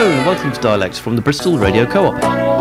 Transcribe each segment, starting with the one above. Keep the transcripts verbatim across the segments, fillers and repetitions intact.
Hello and welcome to Dialects from the Bristol Radio Co-op.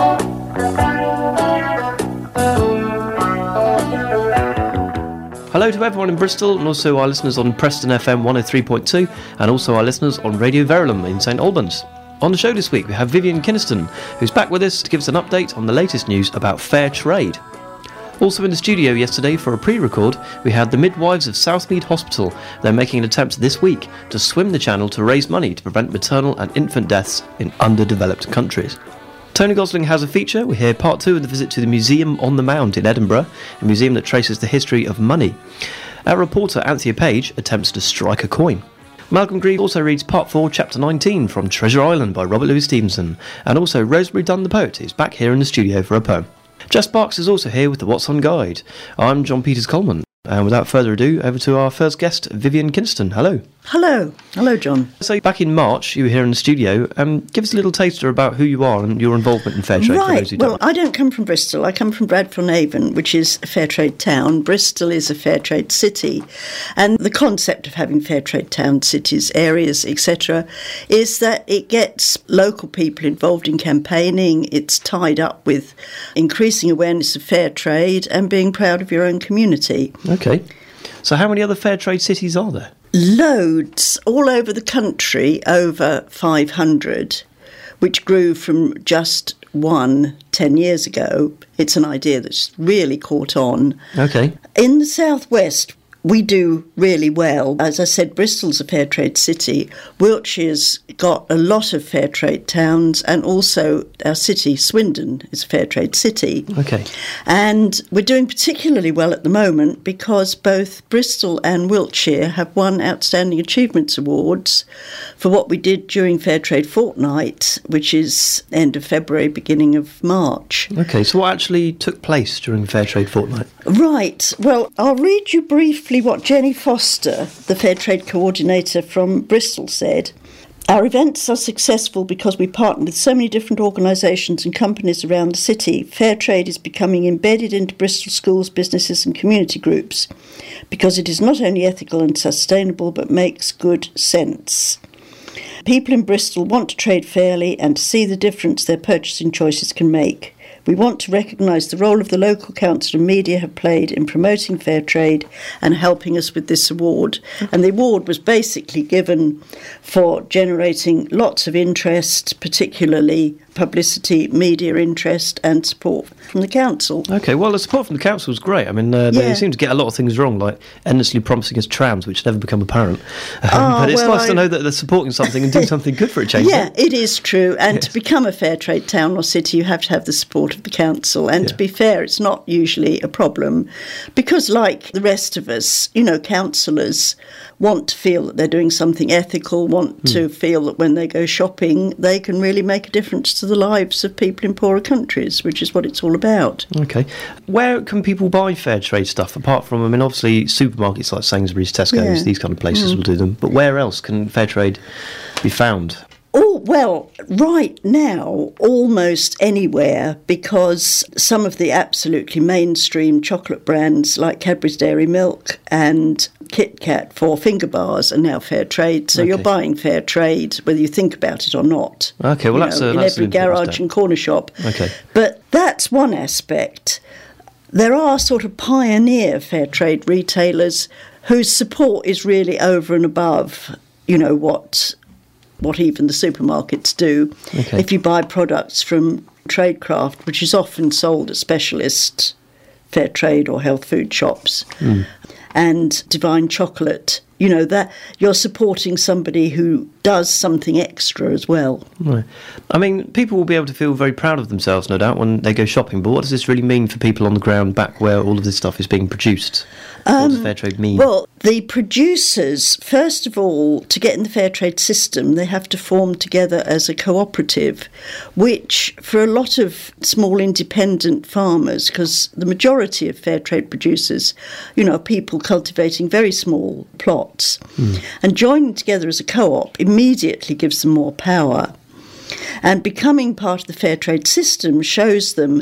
Hello to everyone in Bristol and also our listeners on Preston F M one oh three point two and also our listeners on Radio Verulam in St Albans. On the show this week we have Vivian Kynaston, who's back with us to give us an update on the latest news about fair trade. Also in the studio yesterday for a pre-record, we had the midwives of Southmead Hospital. They're making an attempt this week to swim the channel to raise money to prevent maternal and infant deaths in underdeveloped countries. Tony Gosling has a feature. We hear part two of the visit to the Museum on the Mount in Edinburgh, a museum that traces the history of money. Our reporter Anthea Page attempts to strike a coin. Malcolm Grieve also reads part four, chapter nineteen from Treasure Island by Robert Louis Stevenson, and also Rosemary Dunn the poet is back here in the studio for a poem. Jess Parks is also here with the What's On Guide. I'm John Peters Coleman, and without further ado, over to our first guest, Vivian Kynaston. Hello. Hello. Hello, John. So back in March, you were here in the studio. Um, give us a little taster about who you are and your involvement in fair trade. Right. For those who well, don't. I don't come from Bristol. I come from Bradford-on-Avon, which is a fair trade town. Bristol is a fair trade city. And the concept of having fair trade towns, cities, areas, et cetera, is that it gets local people involved in campaigning. It's tied up with increasing awareness of fair trade and being proud of your own community. Okay. So how many other fair trade cities are there? Loads, all over the country, over five hundred, which grew from just one ten years ago. It's an idea that's really caught on. Okay. In the southwest, we do really well. As I said, Bristol's a fair trade city. Wiltshire's got a lot of fair trade towns, and also our city, Swindon, is a fair trade city. Okay. And we're doing particularly well at the moment because both Bristol and Wiltshire have won Outstanding Achievements Awards for what we did during Fair Trade Fortnight, which is end of February, beginning of March. Okay, so what actually took place during Fair Trade Fortnight? Right. Well, I'll read you briefly what Jenny Foster, the Fair Trade Coordinator from Bristol, said. Our events are successful because we partner with so many different organisations and companies around the city. Fair trade is becoming embedded into Bristol schools, businesses and community groups because it is not only ethical and sustainable but makes good sense. People in Bristol want to trade fairly and to see the difference their purchasing choices can make. We want to recognise the role of the local council and media have played in promoting fair trade and helping us with this award. And the award was basically given for generating lots of interest, particularly publicity, media interest and support from the council. Okay, well, the support from the council was great. I mean, uh, they Yeah. seem to get a lot of things wrong, like endlessly promising us trams, which never become apparent. Um, Oh, but it's well, nice I- to know that they're supporting something and doing something good for a change. Yeah, it is true. And Yes. to become a fair trade town or city, you have to have the support of the council. And Yeah. to be fair, it's not usually a problem because, like the rest of us, you know, councillors want to feel that they're doing something ethical, want Hmm. to feel that when they go shopping, they can really make a difference to the lives of people in poorer countries, which is what it's all about. Okay. Where can people buy fair trade stuff, apart from, I mean, obviously supermarkets like Sainsbury's, Tesco's, Yeah. these kind of places Mm. will do them, but where else can fair trade be found? Oh, well, right now, almost anywhere, because some of the absolutely mainstream chocolate brands like Cadbury's Dairy Milk and Kit Kat for finger bars are now fair trade. So Okay. you're buying fair trade, whether you think about it or not. Okay, well, You that's know, a- in that's an every important garage step. and corner shop. Okay. But that's one aspect. There are sort of pioneer fair trade retailers whose support is really over and above, you know, what what even the supermarkets do. Okay. If you buy products from Tradecraft, which is often sold at specialist fair trade or health food shops, Mm. and Divine Chocolate, you know, that you're supporting somebody who does something extra as well. Right. I mean, people will be able to feel very proud of themselves, no doubt, when they go shopping, but what does this really mean for people on the ground back where all of this stuff is being produced? What does fair trade mean? Well, the producers, first of all, to get in the fair trade system, they have to form together as a cooperative, which for a lot of small independent farmers, because the majority of fair trade producers, you know, are people cultivating very small plots, mm. and joining together as a co-op immediately gives them more power. And becoming part of the fair trade system shows them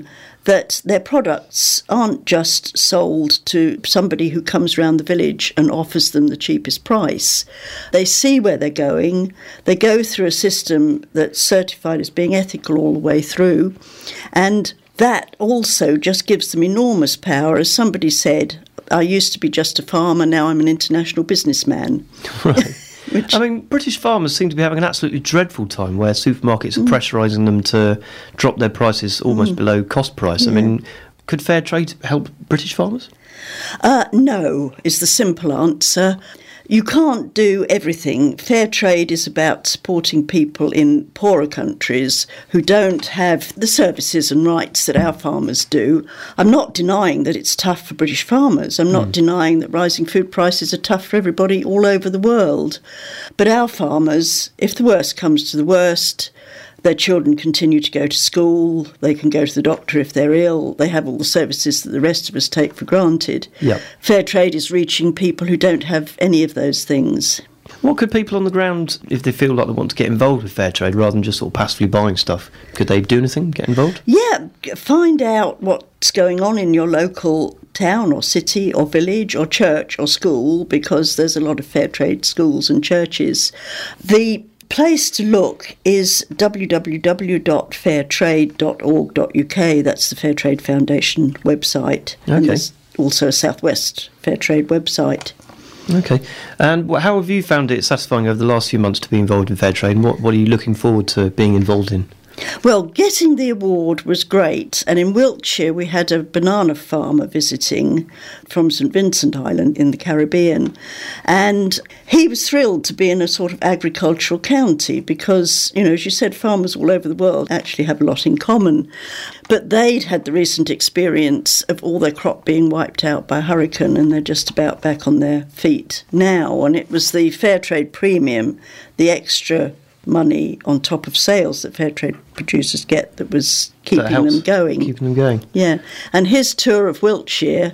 that their products aren't just sold to somebody who comes around the village and offers them the cheapest price. They see where they're going. They go through a system that's certified as being ethical all the way through. And that also just gives them enormous power. As somebody said, I used to be just a farmer, now I'm an international businessman. Right. Which, I mean, British farmers seem to be having an absolutely dreadful time where supermarkets are mm. pressurising them to drop their prices almost mm. below cost price. Yeah. I mean, could fair trade help British farmers? Uh, no, is the simple answer. You can't do everything. Fair trade is about supporting people in poorer countries who don't have the services and rights that our farmers do. I'm not denying that it's tough for British farmers. I'm not mm. denying that rising food prices are tough for everybody all over the world. But our farmers, if the worst comes to the worst, their children continue to go to school, they can go to the doctor if they're ill, they have all the services that the rest of us take for granted. Yep. Fair trade is reaching people who don't have any of those things. What could people on the ground, if they feel like they want to get involved with fair trade rather than just sort of passively buying stuff, could they do anything, get involved? Yeah, find out what's going on in your local town or city or village or church or school, because there's a lot of fair trade schools and churches. The place to look is w w w dot fair trade dot org dot u k. That's the Fair Trade Foundation website. Okay. And there's also a South West Fair Trade website. Okay. And how have you found it satisfying over the last few months to be involved in fair trade? And what, what are you looking forward to being involved in? Well, getting the award was great, and in Wiltshire we had a banana farmer visiting from St Vincent Island in the Caribbean, and he was thrilled to be in a sort of agricultural county because, you know, as you said, farmers all over the world actually have a lot in common. But they'd had the recent experience of all their crop being wiped out by a hurricane, and they're just about back on their feet now, and it was the fair trade premium, the extra money on top of sales that fair trade producers get that was keeping that them going. Keeping them going. Yeah. And his tour of Wiltshire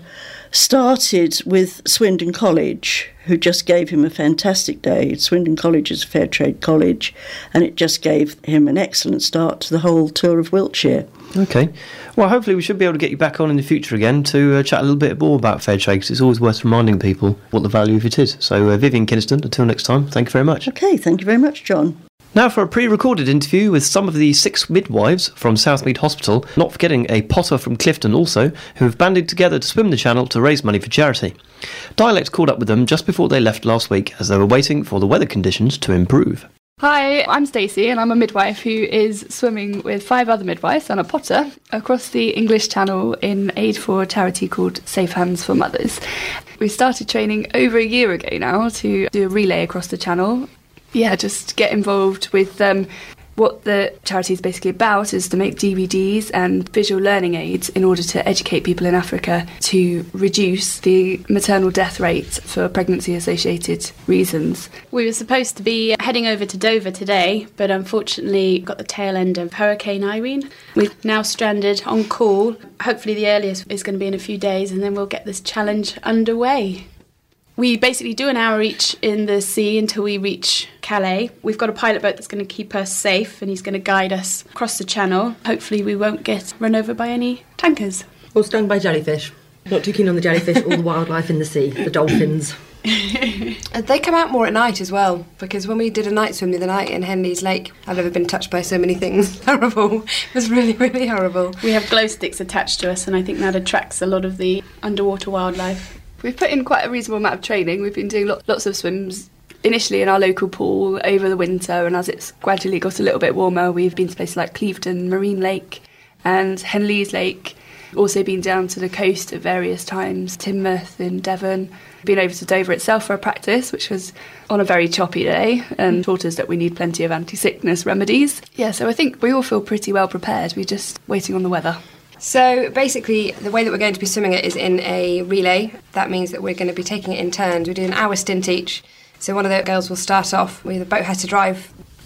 started with Swindon College, who just gave him a fantastic day. Swindon College is a fair trade college, and it just gave him an excellent start to the whole tour of Wiltshire. Okay. Well, hopefully we should be able to get you back on in the future again to uh, chat a little bit more about fair trade, because it's always worth reminding people what the value of it is. So, uh, Vivienne Kynaston, until next time, thank you very much. Okay, thank you very much, John. Now for a pre-recorded interview with some of the six midwives from Southmead Hospital, not forgetting a potter from Clifton also, who have banded together to swim the channel to raise money for charity. Dialect caught up with them just before they left last week as they were waiting for the weather conditions to improve. Hi, I'm Stacey and I'm a midwife who is swimming with five other midwives and a potter across the English Channel in aid for a charity called Safe Hands for Mothers. We started training over a year ago now to do a relay across the channel. Yeah, just get involved with um, what the charity is basically about is to make D V Ds and visual learning aids in order to educate people in Africa to reduce the maternal death rate for pregnancy-associated reasons. We were supposed to be heading over to Dover today, but unfortunately got the tail end of Hurricane Irene. We're now stranded on call. Hopefully the earliest is going to be in a few days, and then we'll get this challenge underway. We basically do an hour each in the sea until we reach Calais. We've got a pilot boat that's going to keep us safe and he's going to guide us across the channel. Hopefully we won't get run over by any tankers. Or stung by jellyfish. Not too keen on the jellyfish or the wildlife in the sea, the dolphins. They come out more at night as well, because when we did a night swim the other night in Henley's Lake, I've never been touched by so many things. Horrible. It was really, really horrible. We have glow sticks attached to us and I think that attracts a lot of the underwater wildlife. We've put in quite a reasonable amount of training. We've been doing lo- lots of swims, initially in our local pool over the winter, and as it's gradually got a little bit warmer, we've been to places like Clevedon Marine Lake and Henley's Lake. Also been down to the coast at various times, Teignmouth in Devon. Been over to Dover itself for a practice, which was on a very choppy day, and taught us that we need plenty of anti-sickness remedies. Yeah, so I think we all feel pretty well prepared. We're just waiting on the weather. So basically, the way that we're going to be swimming it is in a relay. That means that we're going to be taking it in turns. We do an hour stint each. So one of the girls will start off with the boat has to drive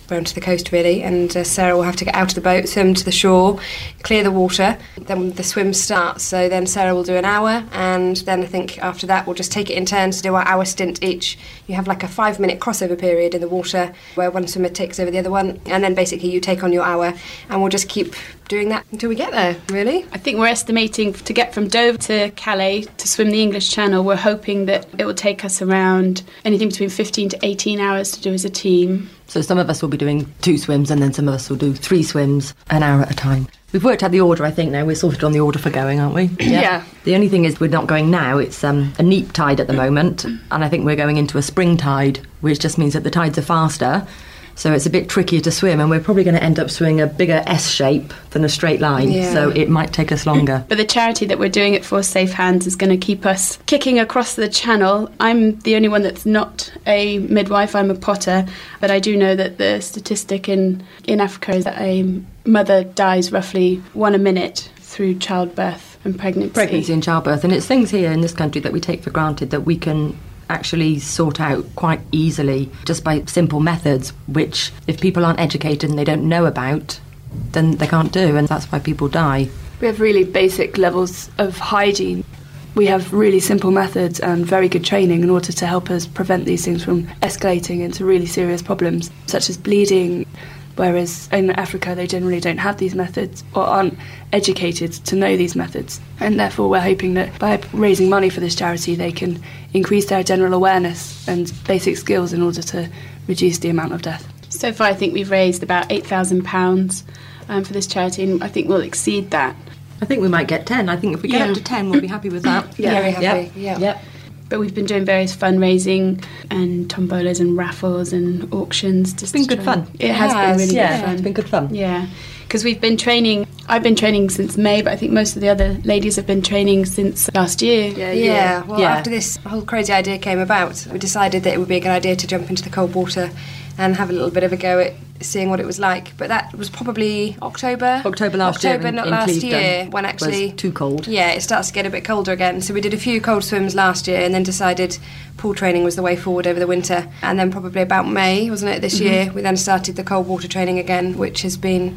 round to the coast really, and uh, Sarah will have to get out of the boat, swim to the shore, clear the water, then the swim starts. So then Sarah will do an hour, and then I think after that we'll just take it in turns to do our hour stint each. You have like a five minute crossover period in the water where one swimmer takes over the other one, and then basically you take on your hour, and we'll just keep doing that until we get there, really. I think we're estimating to get from Dover to Calais to swim the English Channel, we're hoping that it will take us around anything between fifteen to eighteen hours to do as a team. So some of us will be doing two swims and then some of us will do three swims an hour at a time. We've worked out the order, I think, now. We're sorted on the order for going, aren't we? Yeah. yeah. The only thing is we're not going now. It's um, a neap tide at the moment, and I think we're going into a spring tide, which just means that the tides are faster. So it's a bit trickier to swim, and we're probably going to end up swimming a bigger S shape than a straight line, yeah. so it might take us longer. But the charity that we're doing it for, Safe Hands, is going to keep us kicking across the channel. I'm the only one that's not a midwife, I'm a potter, but I do know that the statistic in, in Africa is that a mother dies roughly one a minute through childbirth and pregnancy. Pregnancy and childbirth, and it's things here in this country that we take for granted that we can actually sort out quite easily just by simple methods, which if people aren't educated and they don't know about, then they can't do, and that's why people die. We have really basic levels of hygiene. We have really simple methods and very good training in order to help us prevent these things from escalating into really serious problems, such as bleeding, whereas in Africa they generally don't have these methods or aren't educated to know these methods. And therefore we're hoping that by raising money for this charity they can increase their general awareness and basic skills in order to reduce the amount of death. So far I think we've raised about eight thousand pounds um, for this charity, and I think we'll exceed that. I think we might get ten. I think if we get Yeah. up to ten we'll be happy with that. Yeah, very happy. Yep. Yeah. Yep. But we've been doing various fundraising and tombolas and raffles and auctions. Just It's been to good try- fun. It has Yes, been really Yeah, good fun. it's been good fun. Yeah, because we've been training, I've been training since May, but I think most of the other ladies have been training since last year. Yeah, Yeah, well, Yeah. after this whole crazy idea came about, we decided that it would be a good idea to jump into the cold water and have a little bit of a go at seeing what it was like. But that was probably October. October last year October, in- not in last Clevedon year, when was actually too cold. Yeah, it starts to get a bit colder again. So we did a few cold swims last year, and then decided pool training was the way forward over the winter. And then probably about May, wasn't it, this Mm-hmm. year, we then started the cold water training again, which has been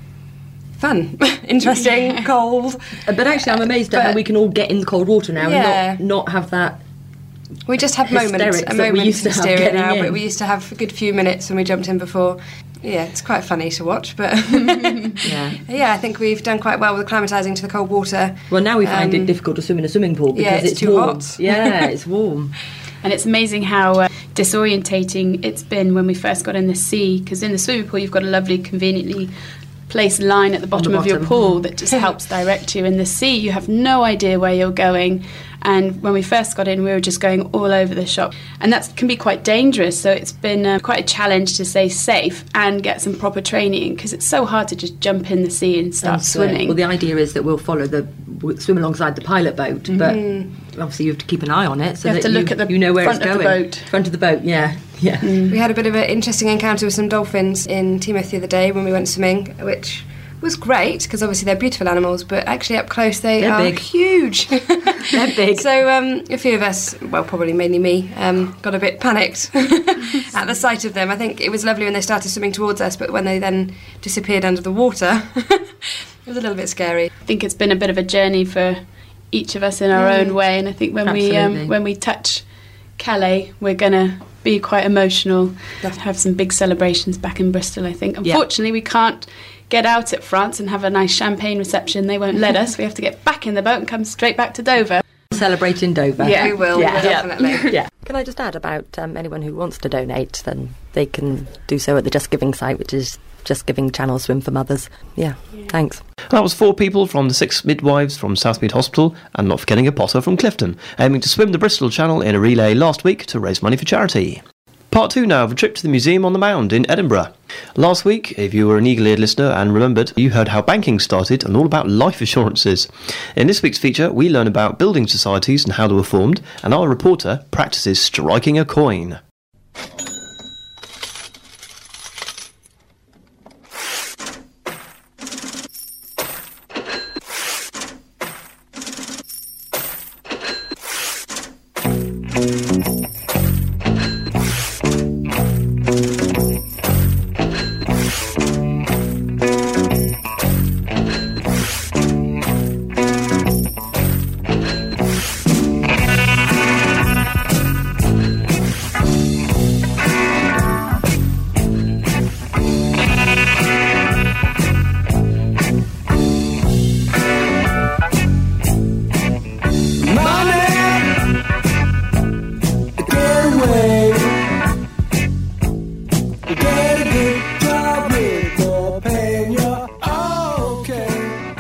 fun, interesting, cold. Uh, But actually I'm amazed at how But- we can all get in the cold water now Yeah. and not, not have that. We just have moments, Hysterics a that we moment used to of have hysteria getting now, in. but we used to have a good few minutes when we jumped in before. Yeah, it's quite funny to watch, but Yeah. yeah, I think we've done quite well with acclimatising to the cold water. Well, now we find Um, it difficult to swim in a swimming pool because yeah, it's it's, too warm. hot. Yeah, it's warm. And it's amazing how uh, disorientating it's been when we first got in the sea, because in the swimming pool you've got a lovely, conveniently placed line at the bottom, the of your bottom. pool that just helps direct you. In the sea you have no idea where you're going, and when we first got in we were just going all over the shop, and that can be quite dangerous. So it's been uh, quite a challenge to stay safe and get some proper training, because it's so hard to just jump in the sea and start And so- swimming. Well, the idea is that we'll follow the we'll swim alongside the pilot boat, but obviously you have to keep an eye on it so You have that to you, look at the you know where front it's of the going. boat. Front of the boat, yeah, yeah. We had a bit of an interesting encounter with some dolphins in Timoth the other day when we went swimming, which was great because obviously they're beautiful animals, but actually up close they They're are big. huge. They're big. So um, a few of us, well, probably mainly me, um, got a bit panicked at the sight of them. I think it was lovely when they started swimming towards us, but when they then disappeared under the water, it was a little bit scary. I think it's been a bit of a journey for each of us in our own way, and I think when we Absolutely. um, when we touch Calais, we're gonna be quite emotional. Definitely. Have some big celebrations back in Bristol. I think. Yeah. Unfortunately, we can't get out at France and have a nice champagne reception. They won't let us. We have to get back in the boat and come straight back to Dover. Celebrate in Dover. Yeah. We will, Yeah. we will definitely. Yeah. Can I just add about um, anyone who wants to donate, then they can do so at the Just Giving site, which is Just Giving Channel Swim for Mothers. Yeah, thanks. That was four people from the six midwives from Southmead Hospital, and not forgetting a potter from Clifton, aiming to swim the Bristol Channel in a relay last week to raise money for charity. Part two now of a trip to the Museum on the Mound in Edinburgh. Last week, if you were an eagle-eared listener and remembered, you heard how banking started and all about life assurances. In this week's feature, we learn about building societies and how they were formed, and our reporter practices striking a coin. Get a good job with more pay and you're okay.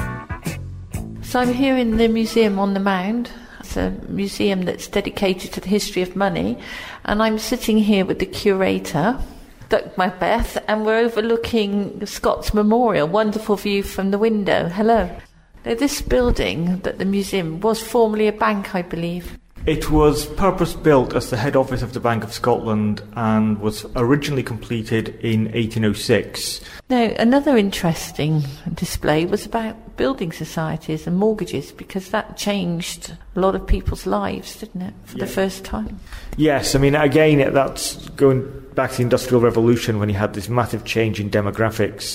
So I'm here in the Museum on the Mound. It's a museum that's dedicated to the history of money, and I'm sitting here with the curator, Doctor Macbeth, and we're overlooking Scott's Memorial. Wonderful view from the window. Hello. Now, this building that the museum was formerly a bank, I believe. It was purpose-built as the head office of the Bank of Scotland and was originally completed in eighteen oh six. Now, another interesting display was about building societies and mortgages, because that changed a lot of people's lives, didn't it, for yeah. the first time? Yes, I mean, again, that's going back to the Industrial Revolution, when you had this massive change in demographics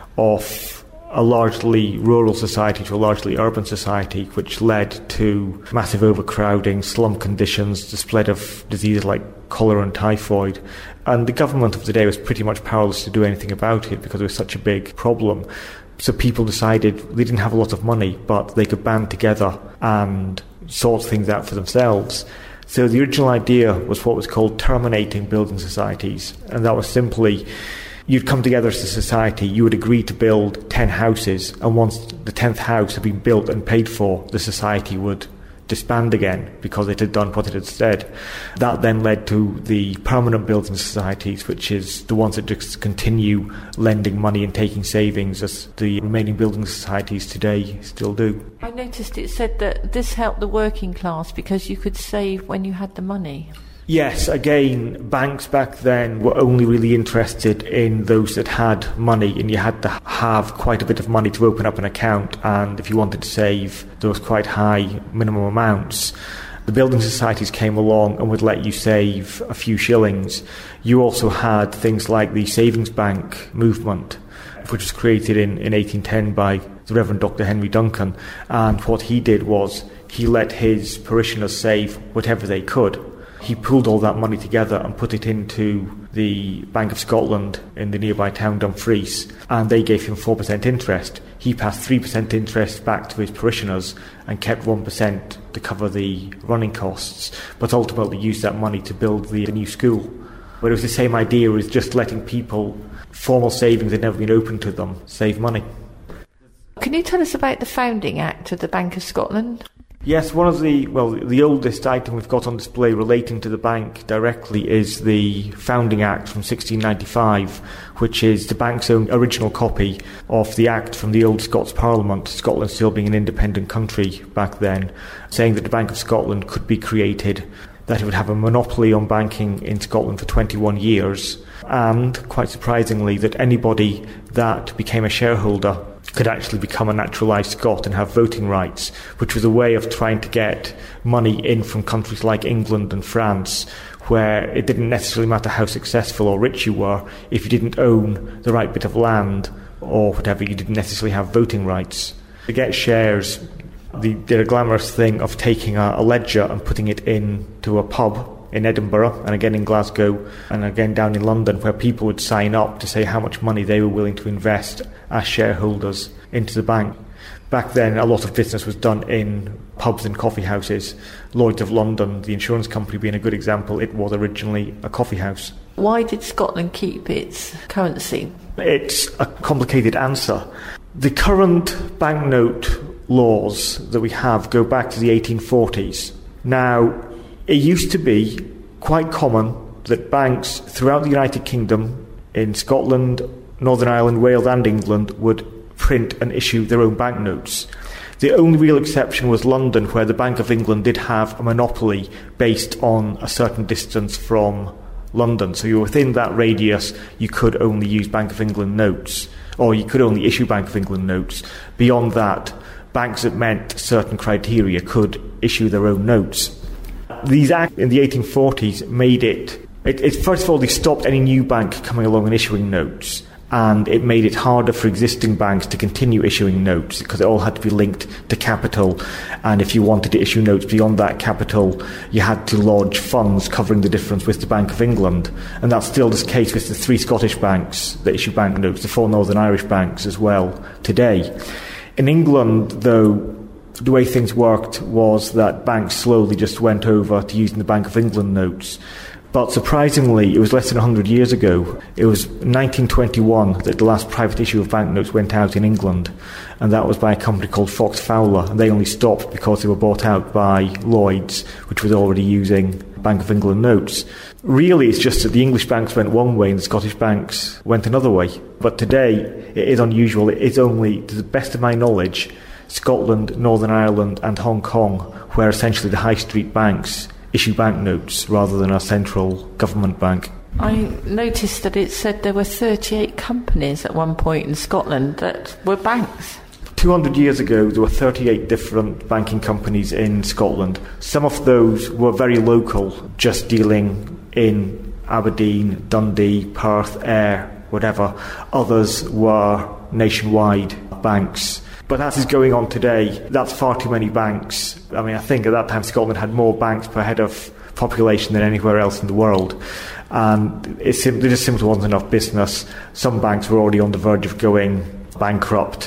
of a largely rural society to a largely urban society, which led to massive overcrowding, slum conditions, the spread of diseases like cholera and typhoid. And the government of the day was pretty much powerless to do anything about it because it was such a big problem. So people decided they didn't have a lot of money, but they could band together and sort things out for themselves. So the original idea was what was called terminating building societies, and that was simply, you'd come together as a society, you would agree to build ten houses, and once the tenth house had been built and paid for, the society would disband again because it had done what it had said. That then led to the permanent building societies, which is the ones that just continue lending money and taking savings, as the remaining building societies today still do. I noticed it said that this helped the working class because you could save when you had the money. Yes, again, banks back then were only really interested in those that had money, and you had to have quite a bit of money to open up an account, and if you wanted to save those quite high minimum amounts, the building societies came along and would let you save a few shillings. You also had things like the savings bank movement, which was created in, in eighteen ten by the Reverend Doctor Henry Duncan, and what he did was he let his parishioners save whatever they could. He pooled all that money together and put it into the Bank of Scotland in the nearby town Dumfries, and they gave him four percent interest. He passed three percent interest back to his parishioners and kept one percent to cover the running costs, but ultimately used that money to build the, the new school. But it was the same idea as just letting people, formal savings had never been open to them, save money. Can you tell us about the founding act of the Bank of Scotland? Yes, one of the, well, the oldest item we've got on display relating to the bank directly is the Founding Act from sixteen ninety-five, which is the bank's own original copy of the Act from the old Scots Parliament, Scotland still being an independent country back then, saying that the Bank of Scotland could be created, that it would have a monopoly on banking in Scotland for twenty-one years, and, quite surprisingly, that anybody that became a shareholder could actually become a naturalised Scot and have voting rights, which was a way of trying to get money in from countries like England and France, where it didn't necessarily matter how successful or rich you were. If you didn't own the right bit of land or whatever, you didn't necessarily have voting rights. To get shares, they did a glamorous thing of taking a, a ledger and putting it into a pub in Edinburgh, and again in Glasgow, and again down in London, where people would sign up to say how much money they were willing to invest as shareholders into the bank. Back then, a lot of business was done in pubs and coffee houses. Lloyd's of London, the insurance company being a good example, it was originally a coffee house. Why did Scotland keep its currency? It's a complicated answer. The current banknote laws that we have go back to the eighteen forties. Now, it used to be quite common that banks throughout the United Kingdom, in Scotland, Northern Ireland, Wales and England, would print and issue their own banknotes. The only real exception was London, where the Bank of England did have a monopoly based on a certain distance from London. So you're within that radius, you could only use Bank of England notes, or you could only issue Bank of England notes. Beyond that, banks that met certain criteria could issue their own notes. These acts in the eighteen forties made it, it, it, first of all, they stopped any new bank coming along and issuing notes, and it made it harder for existing banks to continue issuing notes because it all had to be linked to capital, and if you wanted to issue notes beyond that capital, you had to lodge funds covering the difference with the Bank of England, and that's still the case with the three Scottish banks that issue banknotes, the four Northern Irish banks as well today. In England, though, the way things worked was that banks slowly just went over to using the Bank of England notes. But surprisingly, it was less than one hundred years ago. It was nineteen twenty-one that the last private issue of banknotes went out in England, and that was by a company called Fox Fowler, and they only stopped because they were bought out by Lloyds, which was already using Bank of England notes. Really, it's just that the English banks went one way and the Scottish banks went another way. But today, it is unusual. It is only, to the best of my knowledge, Scotland, Northern Ireland and Hong Kong, where essentially the high street banks issue banknotes rather than a central government bank. I noticed that it said there were thirty-eight companies at one point in Scotland that were banks. two hundred years ago, there were thirty-eight different banking companies in Scotland. Some of those were very local, just dealing in Aberdeen, Dundee, Perth, Ayr, whatever. Others were nationwide banks. But as is going on today, that's far too many banks. I mean, I think at that time Scotland had more banks per head of population than anywhere else in the world. And it sim- there just simply wasn't enough business. Some banks were already on the verge of going bankrupt.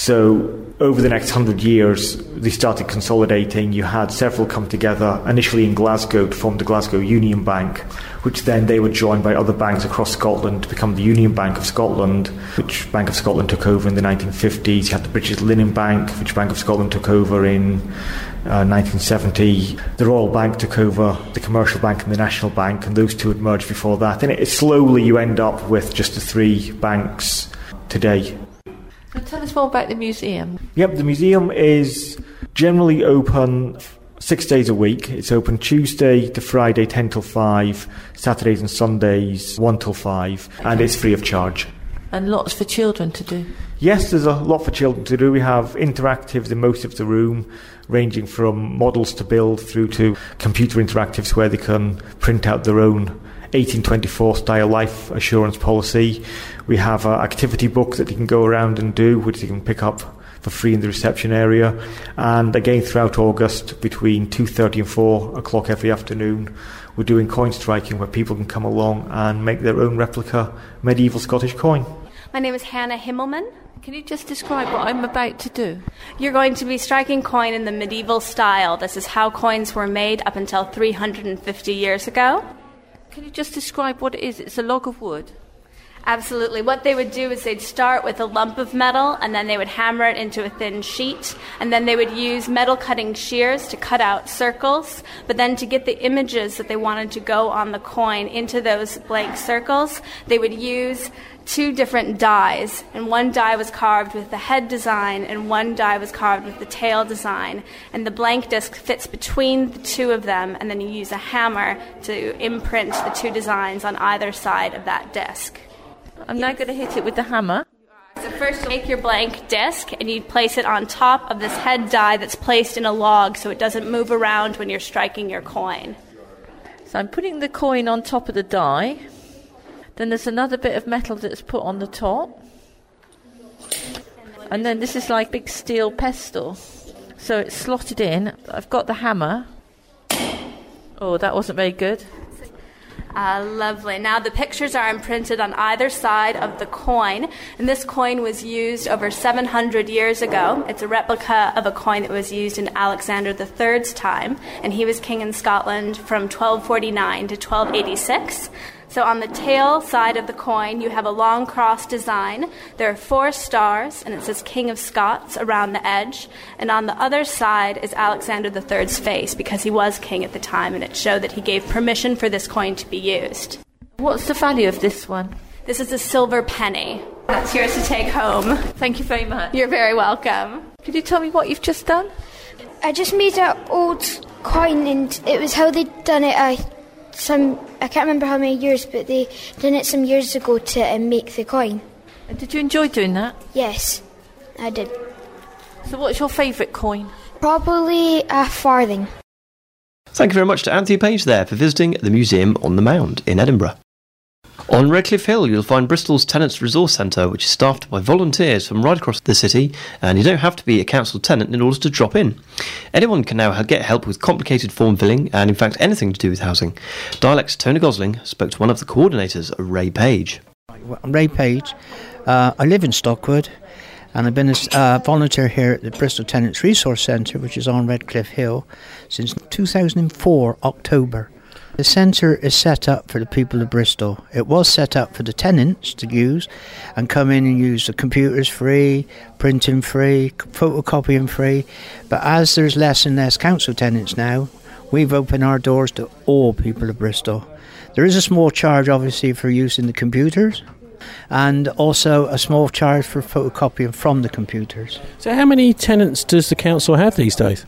So over the next hundred years, they started consolidating. You had several come together, initially in Glasgow, to form the Glasgow Union Bank, which then they were joined by other banks across Scotland to become the Union Bank of Scotland, which Bank of Scotland took over in the nineteen fifties. You had the British Linen Bank, which Bank of Scotland took over in uh, nineteen seventy. The Royal Bank took over the Commercial Bank and the National Bank, and those two had merged before that. And it, slowly you end up with just the three banks today. So tell us more about the museum. Yep, the museum is generally open six days a week. It's open Tuesday to Friday, ten till five, Saturdays and Sundays, one till five, and it's free of charge. And lots for children to do. Yes, there's a lot for children to do. We have interactives in most of the room, ranging from models to build through to computer interactives where they can print out their own eighteen twenty-four style life assurance policy. We have an activity book that you can go around and do, which you can pick up for free in the reception area. And again, throughout August, between two thirty and four o'clock every afternoon, we're doing coin striking where people can come along and make their own replica medieval Scottish coin. My name is Hannah Himmelman. Can you just describe what I'm about to do? You're going to be striking coin in the medieval style. This is how coins were made up until three hundred fifty years ago. Can you just describe what it is? It's a log of wood. Absolutely. What they would do is they'd start with a lump of metal, and then they would hammer it into a thin sheet, and then they would use metal cutting shears to cut out circles, but then to get the images that they wanted to go on the coin into those blank circles, they would use two different dies, and one die was carved with the head design and one die was carved with the tail design, and the blank disc fits between the two of them, and then you use a hammer to imprint the two designs on either side of that disc. I'm now going to hit it with the hammer. So first you take your blank disc and you place it on top of this head die that's placed in a log so it doesn't move around when you're striking your coin. So I'm putting the coin on top of the die. Then there's another bit of metal that's put on the top. And then this is like a big steel pestle. So it's slotted in. I've got the hammer. Oh, that wasn't very good. Uh, lovely. Now the pictures are imprinted on either side of the coin, and this coin was used over seven hundred years ago. It's a replica of a coin that was used in Alexander the Third's time, and he was king in Scotland from twelve forty-nine to twelve eighty-six. So on the tail side of the coin, you have a long cross design. There are four stars, and it says King of Scots around the edge. And on the other side is Alexander the Third's face, because he was king at the time, and it showed that he gave permission for this coin to be used. What's the value of this one? This is a silver penny. That's yours to take home. Thank you very much. You're very welcome. Could you tell me what you've just done? I just made an old coin, and it was how they'd done it. I Some I can't remember how many years, but they done it some years ago to um, make the coin. And did you enjoy doing that? Yes, I did. So what's your favourite coin? Probably a farthing. Thank you very much to Anthony Page there for visiting the Museum on the Mound in Edinburgh. On Redcliffe Hill, you'll find Bristol's Tenants Resource Centre, which is staffed by volunteers from right across the city, and you don't have to be a council tenant in order to drop in. Anyone can now get help with complicated form filling, and in fact anything to do with housing. Dialect's Tony Gosling spoke to one of the coordinators, Ray Page. Well, I'm Ray Page. Uh, I live in Stockwood, and I've been a uh, volunteer here at the Bristol Tenants Resource Centre, which is on Redcliffe Hill, since two thousand four, October. The centre is set up for the people of Bristol. It was set up for the tenants to use and come in and use the computers free, printing free, photocopying free. But as there's less and less council tenants now, we've opened our doors to all people of Bristol. There is a small charge, obviously, for using the computers, and also a small charge for photocopying from the computers. So how many tenants does the council have these days?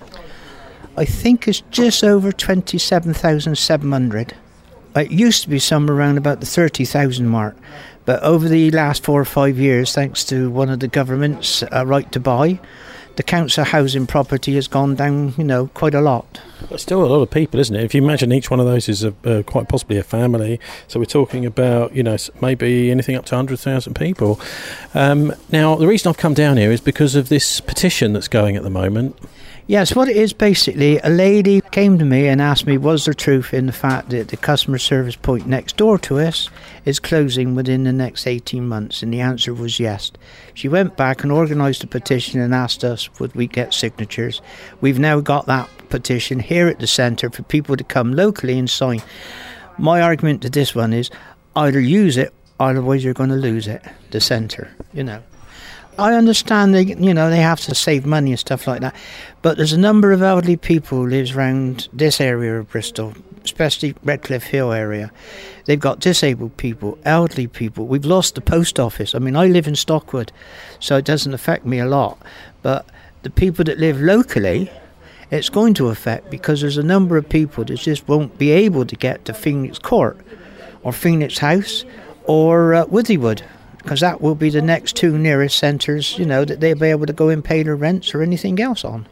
I think it's just over twenty-seven thousand seven hundred. It used to be somewhere around about the thirty thousand mark, but over the last four or five years, thanks to one of the government's uh, right to buy, the council housing property has gone down, you know, quite a lot. But still a lot of people, isn't it? If you imagine each one of those is a, uh, quite possibly a family, so we're talking about, you know, maybe anything up to one hundred thousand people. Um, now, the reason I've come down here is because of this petition that's going at the moment. Yes, what it is basically, a lady came to me and asked me, was there truth in the fact that the customer service point next door to us is closing within the next eighteen months? And the answer was yes. She went back and organised a petition and asked us, would we get signatures? We've now got that petition here at the centre for people to come locally and sign. My argument to this one is, either use it, otherwise you're going to lose it, the centre, you know. I understand they, you know, they have to save money and stuff like that, but there's a number of elderly people who lives around this area of Bristol, especially Redcliffe Hill area. They've got disabled people, elderly people. We've lost the post office. I mean, I live in Stockwood, so it doesn't affect me a lot, but the people that live locally, it's going to affect, because there's a number of people that just won't be able to get to Phoenix Court or Phoenix House or uh, Withywood, because that will be the next two nearest centres, you know, that they'll be able to go and pay their rents or anything else on.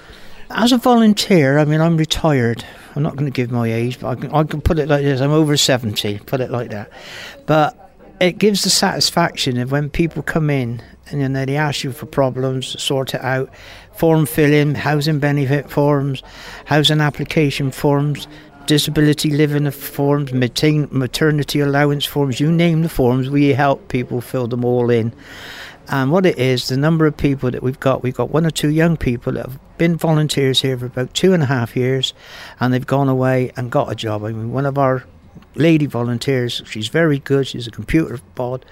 As a volunteer, I mean, I'm retired. I'm not going to give my age, but I can, I can put it like this. I'm over seventy, put it like that. But it gives the satisfaction of when people come in and then they ask you for problems, sort it out, form filling, housing benefit forms, housing application forms, disability living forms, maternity allowance forms, you name the forms, we help people fill them all in. And what it is, the number of people that we've got, we've got one or two young people that have been volunteers here for about two and a half years, and they've gone away and got a job. I mean, one of our lady volunteers, she's very good, she's a computer bod,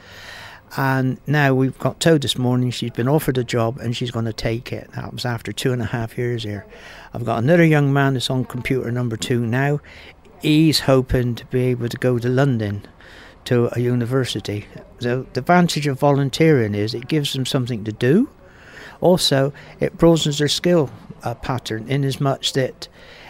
and now we've got told this morning she's been offered a job and she's going to take it. That was after two and a half years here. I've got another young man that's on computer number two now. He's hoping to be able to go to London to a university. So the advantage of volunteering is it gives them something to do. Also, it broadens their skill uh, pattern in as much that,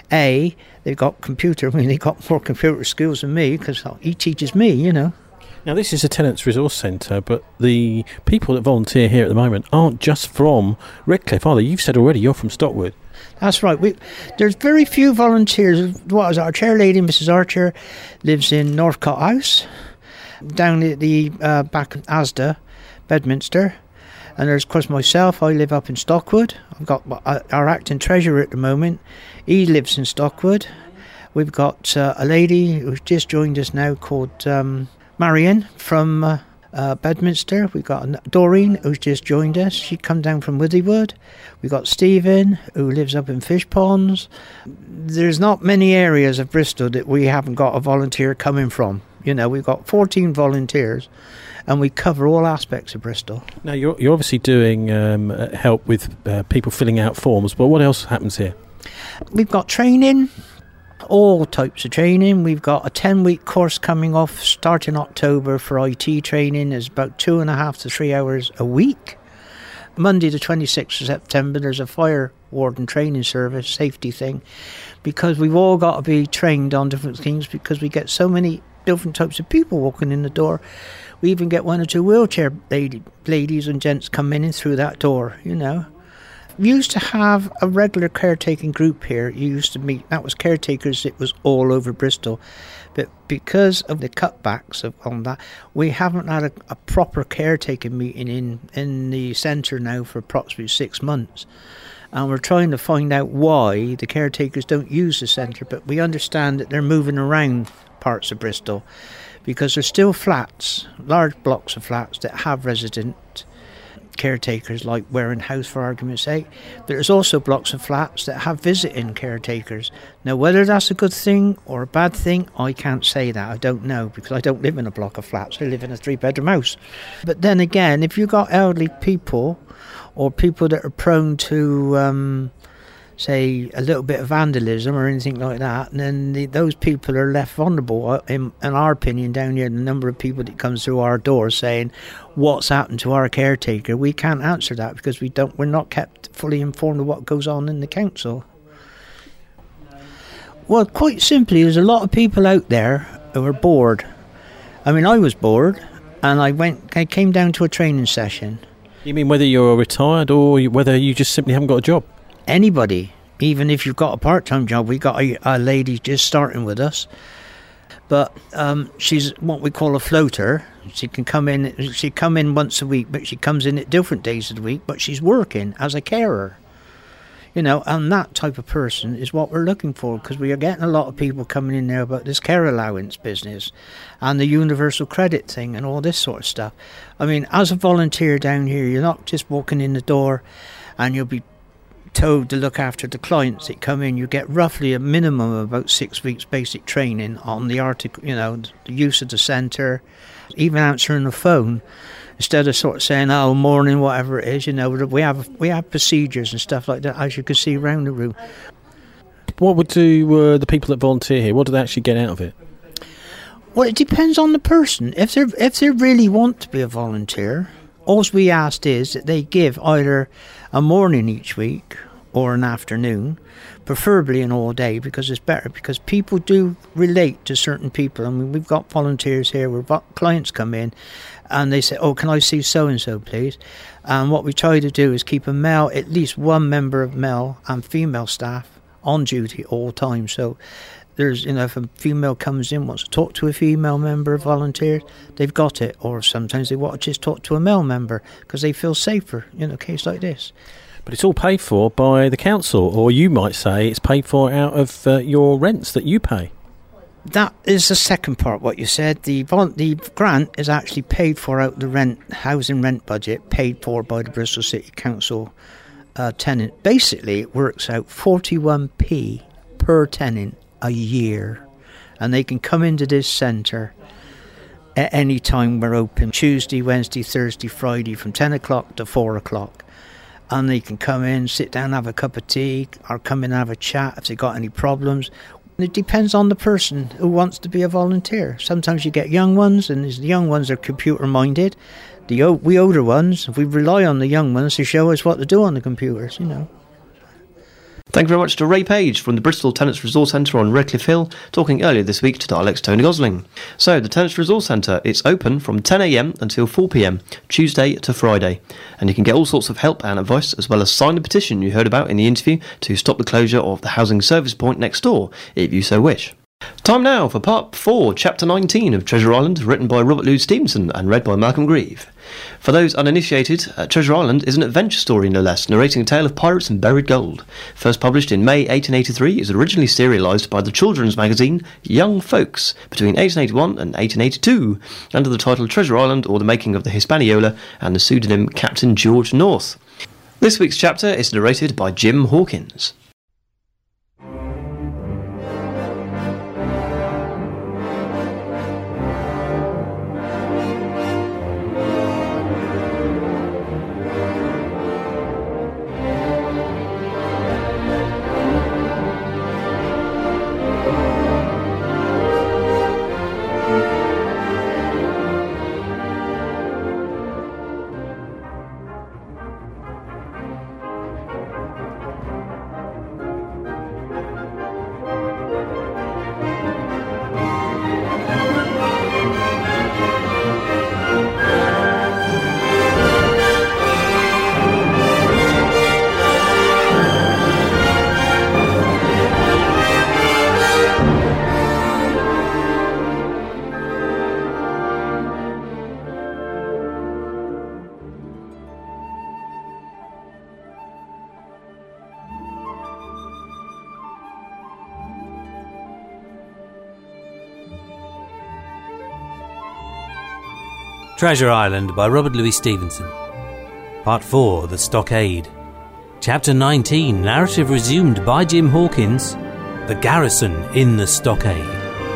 A, they've got computer, I mean, they've got more computer skills than me, because he teaches me, you know. Now, this is a tenants' resource centre, but the people that volunteer here at the moment aren't just from Redcliffe, are they? You've said already you're from Stockwood. That's right. We, there's very few volunteers. What was our chair lady, Missus Archer, lives in Northcote House, down at the uh, back of Asda, Bedminster. And there's, of course, myself. I live up in Stockwood. I've got uh, our acting treasurer at the moment. He lives in Stockwood. We've got uh, a lady who's just joined us now called Um, Marion from uh, uh, Bedminster. We've got Doreen, who's just joined us. She come down from Withywood. We've got Stephen, who lives up in Fish Ponds. There's not many areas of Bristol that we haven't got a volunteer coming from. You know, we've got fourteen volunteers, and we cover all aspects of Bristol. Now, you're, you're obviously doing um, help with uh, people filling out forms, but what else happens here? We've got training. All types of training. We've got a ten-week course coming off starting October for I T training. It's about two and a half to three hours a week. Monday the twenty-sixth of September, there's a fire warden training service, safety thing, because we've all got to be trained on different things, because we get so many different types of people walking in the door. We even get one or two wheelchair lady, ladies and gents coming in through that door, you know. We used to have a regular caretaking group here. You used to meet, that was caretakers, it was all over Bristol. But because of the cutbacks of, on that, we haven't had a, a proper caretaking meeting in, in the centre now for approximately six months. And we're trying to find out why the caretakers don't use the centre, but we understand that they're moving around parts of Bristol, because there's still flats, large blocks of flats that have resident caretakers like Waring House, for argument's sake. But there's also blocks of flats that have visiting caretakers. Now, whether that's a good thing or a bad thing, I can't say that. I don't know, because I don't live in a block of flats. I live in a three-bedroom house. But then again, if you've got elderly people or people that are prone to, um, say, a little bit of vandalism or anything like that, then the, those people are left vulnerable. In, in our opinion, down here, the number of people that comes through our doors saying, what's happened to our caretaker, we can't answer that because we don't, we're not kept fully informed of what goes on in the council. Well, quite simply, there's a lot of people out there who are bored. I mean, I was bored, and I went. I came down to a training session. You mean whether you're retired or whether you just simply haven't got a job? Anybody, even if you've got a part-time job. We got a, a lady just starting with us, but um, she's what we call a floater. She can come in. She come in once a week, but she comes in at different days of the week. But she's working as a carer. You know, and that type of person is what we're looking for, because we are getting a lot of people coming in there about this care allowance business and the universal credit thing and all this sort of stuff. I mean, as a volunteer down here, you're not just walking in the door and you'll be told to look after the clients that come in. You get roughly a minimum of about six weeks basic training on the article, you know, the use of the centre, even answering the phone. Instead of sort of saying, oh, morning, whatever it is, you know, we have we have procedures and stuff like that, as you can see around the room. What would do uh, the people that volunteer here, what do they actually get out of it? Well, it depends on the person. If they if they really want to be a volunteer, all we asked is that they give either a morning each week or an afternoon, preferably an all day, because it's better, because people do relate to certain people. I mean, we've got volunteers here where clients come in and they say, oh, can I see so-and-so, please? And what we try to do is keep a male, at least one member of male and female staff on duty all the time. So there's, you know, if a female comes in, wants to talk to a female member of volunteers, they've got it. Or sometimes they want to just talk to a male member because they feel safer in a case like this. But it's all paid for by the council, or you might say it's paid for out of uh, your rents that you pay. That is the second part, what you said. The the grant is actually paid for out the rent, housing rent budget, paid for by the Bristol City Council uh, tenant. Basically, it works out forty-one p per tenant a year. And they can come into this centre at any time. We're open Tuesday, Wednesday, Thursday, Friday from ten o'clock to four o'clock. And they can come in, sit down, have a cup of tea, or come in and have a chat if they've got any problems. It depends on the person who wants to be a volunteer. Sometimes you get young ones, and the young ones are computer-minded. The we older ones, we rely on the young ones to show us what to do on the computers, you know. Thank you very much to Ray Page from the Bristol Tenants Resource Centre on Redcliffe Hill, talking earlier this week to Dialect's Tony Gosling. So, the Tenants Resource Centre, it's open from ten a m until four p m, Tuesday to Friday. And you can get all sorts of help and advice, as well as sign the petition you heard about in the interview to stop the closure of the housing service point next door, if you so wish. Time now for part four, chapter nineteen of Treasure Island, written by Robert Louis Stevenson and read by Malcolm Grieve. For those uninitiated, uh, Treasure Island is an adventure story, no less, narrating a tale of pirates and buried gold. First published in May eighteen eighty-three, it was originally serialised by the children's magazine Young Folks between eighteen eighty-one and eighteen eighty-two, under the title Treasure Island, or The Making of the Hispaniola, and the pseudonym Captain George North. This week's chapter is narrated by Jim Hawkins. Treasure Island by Robert Louis Stevenson. Part four, The Stockade. Chapter nineteen, narrative resumed by Jim Hawkins, The Garrison in the Stockade.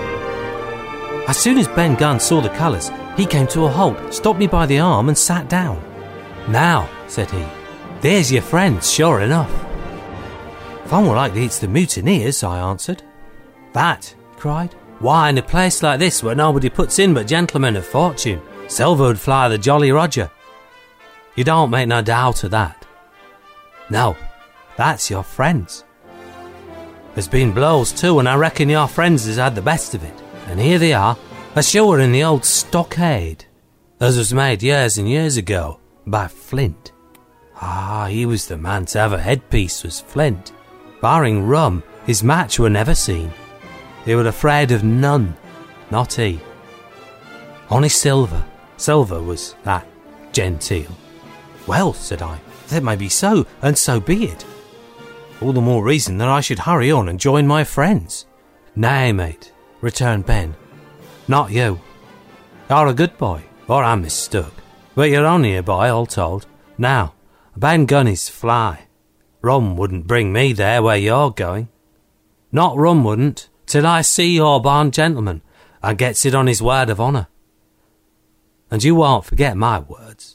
As soon as Ben Gunn saw the colours, he came to a halt, stopped me by the arm and sat down. "Now," said he, "there's your friends, sure enough." "Far more likely it's the mutineers," I answered. "That?" he cried. "Why, in a place like this where nobody puts in but gentlemen of fortune, Silver would fly the Jolly Roger. You don't make no doubt of that. No, that's your friends. There's been blows too, and I reckon your friends has had the best of it. And here they are, ashore in the old stockade, as was made years and years ago by Flint. Ah, he was the man to have a headpiece, was Flint. Barring rum, his match were never seen. They were afraid of none, not he. Only Silver. Silver was that genteel." "Well," said I, "that may be so, and so be it. All the more reason that I should hurry on and join my friends." "Nay, mate," returned Ben, "not you. You're a good boy, or I'm mistook. But you're only a boy, all told. Now, Ben Gunn is fly. Rum wouldn't bring me there where you're going. Not rum wouldn't, till I see your born gentleman and gets it on his word of honour. And you won't forget my words.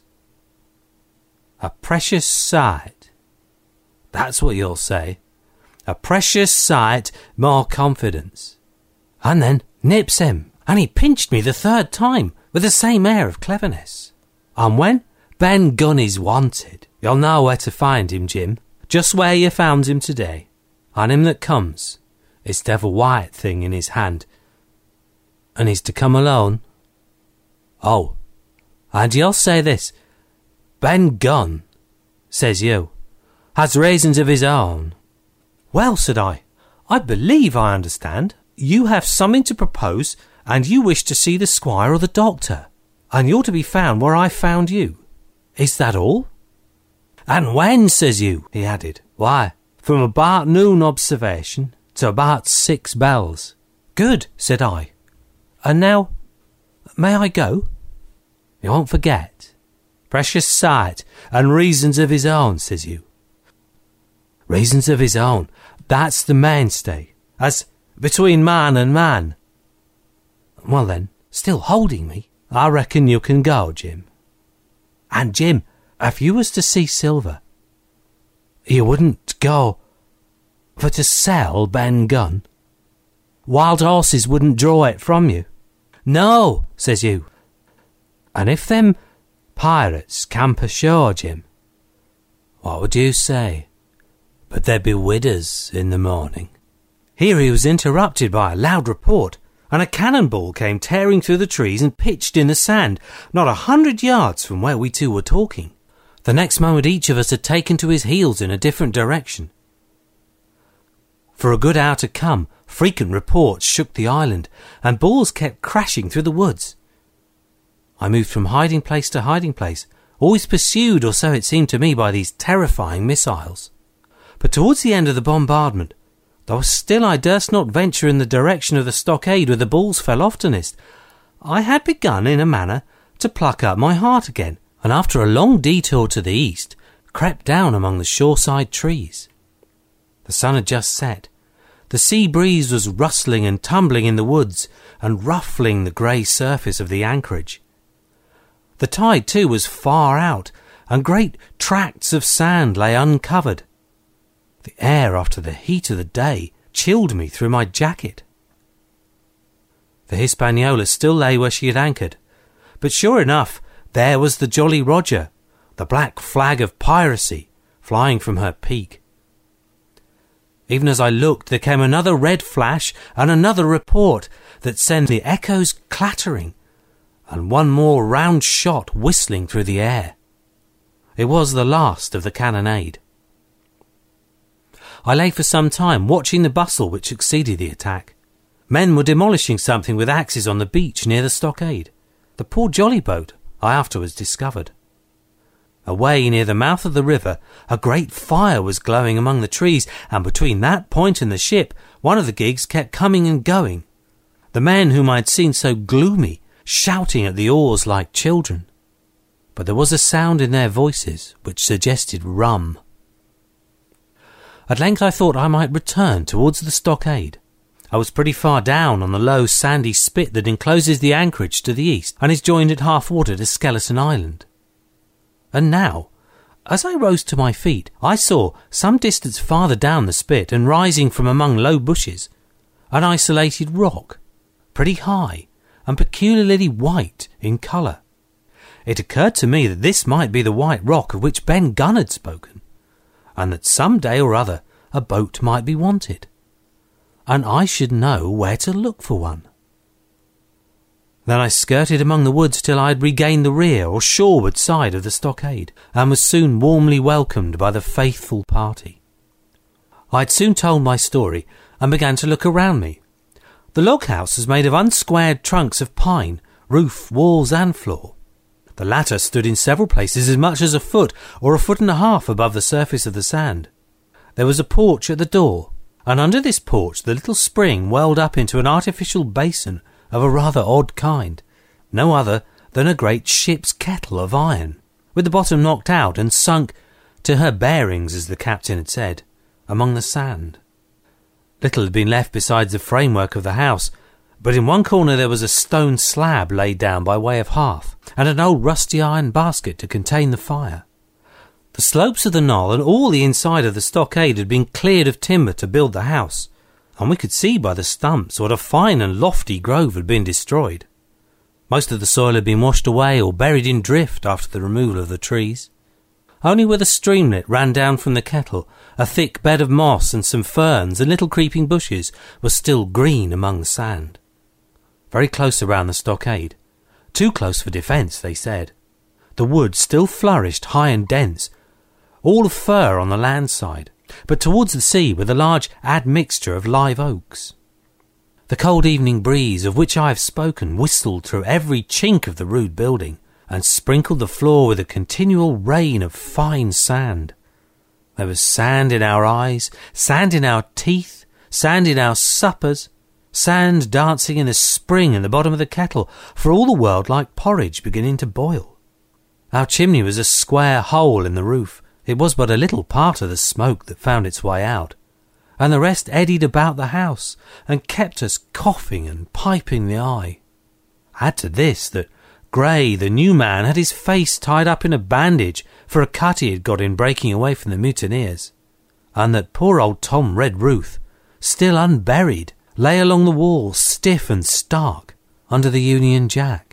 A precious sight. That's what you'll say. A precious sight more confidence." And then nips him, and he pinched me the third time with the same air of cleverness. And when Ben Gunn is wanted, you'll know where to find him, Jim, just where you found him today. And him that comes is to have a white thing in his hand, and he's to come alone. Oh, and you'll say this, Ben Gunn, says you, has reasons of his own. "Well," said I, "I believe I understand. You have something to propose, and you wish to see the squire or the doctor, and you're to be found where I found you. Is that all?" "And when, says you," he added. "Why, from about noon observation to about six bells." "Good," said I. "And now, may I go?" "You won't forget. Precious sight and reasons of his own," says you. Reasons of his own, that's the mainstay, as between man and man. Well then, still holding me, I reckon you can go, Jim. And Jim, if you was to see Silver, you wouldn't go for to sell Ben Gunn? Wild horses wouldn't draw it from you? "No," says you. "And if them pirates camp ashore, Jim, what would you say? But there'd be widows in the morning." Here he was interrupted by a loud report, and a cannonball came tearing through the trees and pitched in the sand, not a hundred yards from where we two were talking. The next moment each of us had taken to his heels in a different direction. For a good hour to come, frequent reports shook the island, and balls kept crashing through the woods. I moved from hiding place to hiding place, always pursued, or so it seemed to me, by these terrifying missiles. But towards the end of the bombardment, though still I durst not venture in the direction of the stockade where the balls fell oftenest, I had begun in a manner to pluck up my heart again, and after a long detour to the east, crept down among the shoreside trees. The sun had just set. The sea breeze was rustling and tumbling in the woods and ruffling the grey surface of the anchorage. The tide, too, was far out, and great tracts of sand lay uncovered. The air, after the heat of the day, chilled me through my jacket. The Hispaniola still lay where she had anchored, but sure enough, there was the Jolly Roger, the black flag of piracy, flying from her peak. Even as I looked, there came another red flash and another report that sent the echoes clattering, and one more round shot whistling through the air. It was the last of the cannonade. I lay for some time watching the bustle which succeeded the attack. Men were demolishing something with axes on the beach near the stockade. The poor jolly boat, I afterwards discovered. Away near the mouth of the river, a great fire was glowing among the trees, and between that point and the ship, one of the gigs kept coming and going. The men whom I had seen so gloomy, shouting at the oars like children. but there was a sound in their voices which suggested rum. At length I thought I might return towards the stockade. I was pretty far down on the low sandy spit that encloses the anchorage to the east and is joined at half water to Skeleton Island. And now, as I rose to my feet, I saw, some distance farther down the spit and rising from among low bushes, an isolated rock, pretty high and peculiarly white in colour. It occurred to me that this might be the white rock of which Ben Gunn had spoken, and that some day or other a boat might be wanted, and I should know where to look for one. Then I skirted among the woods till I had regained the rear or shoreward side of the stockade, and was soon warmly welcomed by the faithful party. I had soon told my story, and began to look around me. The log house was made of unsquared trunks of pine, roof, walls, and floor. The latter stood in several places as much as a foot or a foot and a half above the surface of the sand. There was a porch at the door, and under this porch the little spring welled up into an artificial basin of a rather odd kind, no other than a great ship's kettle of iron, with the bottom knocked out and sunk to her bearings, as the captain had said, among the sand. Little had been left besides the framework of the house, but in one corner there was a stone slab laid down by way of hearth, and an old rusty iron basket to contain the fire. The slopes of the knoll and all the inside of the stockade had been cleared of timber to build the house, and we could see by the stumps what a fine and lofty grove had been destroyed. Most of the soil had been washed away or buried in drift after the removal of the trees. Only where the streamlet ran down from the kettle, a thick bed of moss and some ferns and little creeping bushes was still green among the sand. Very close around the stockade, too close for defence, they said, the wood still flourished high and dense, all of fir on the land side, but towards the sea with a large admixture of live oaks. The cold evening breeze of which I have spoken whistled through every chink of the rude building, and sprinkled the floor with a continual rain of fine sand. There was sand in our eyes, sand in our teeth, sand in our suppers, sand dancing in the spring in the bottom of the kettle, for all the world like porridge beginning to boil. Our chimney was a square hole in the roof. It was but a little part of the smoke that found its way out, and the rest eddied about the house, and kept us coughing and piping the eye. Add to this that Gray, the new man, had his face tied up in a bandage for a cut he had got in breaking away from the mutineers, and that poor old Tom Redruth, still unburied, lay along the wall stiff and stark under the Union Jack.